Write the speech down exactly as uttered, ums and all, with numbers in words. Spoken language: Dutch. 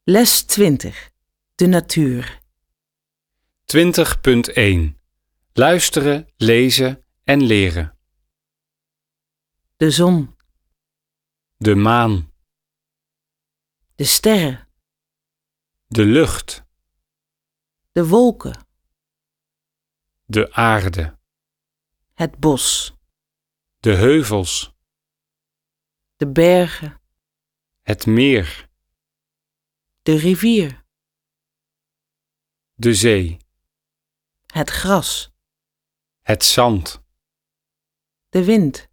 Les twintig. De natuur. twintig punt één. Luisteren, lezen en leren. De zon. De maan. De sterren. De lucht. De wolken. De aarde. Het bos. De heuvels. De bergen. Het meer. De rivier. De zee. Het gras. Het zand. De wind.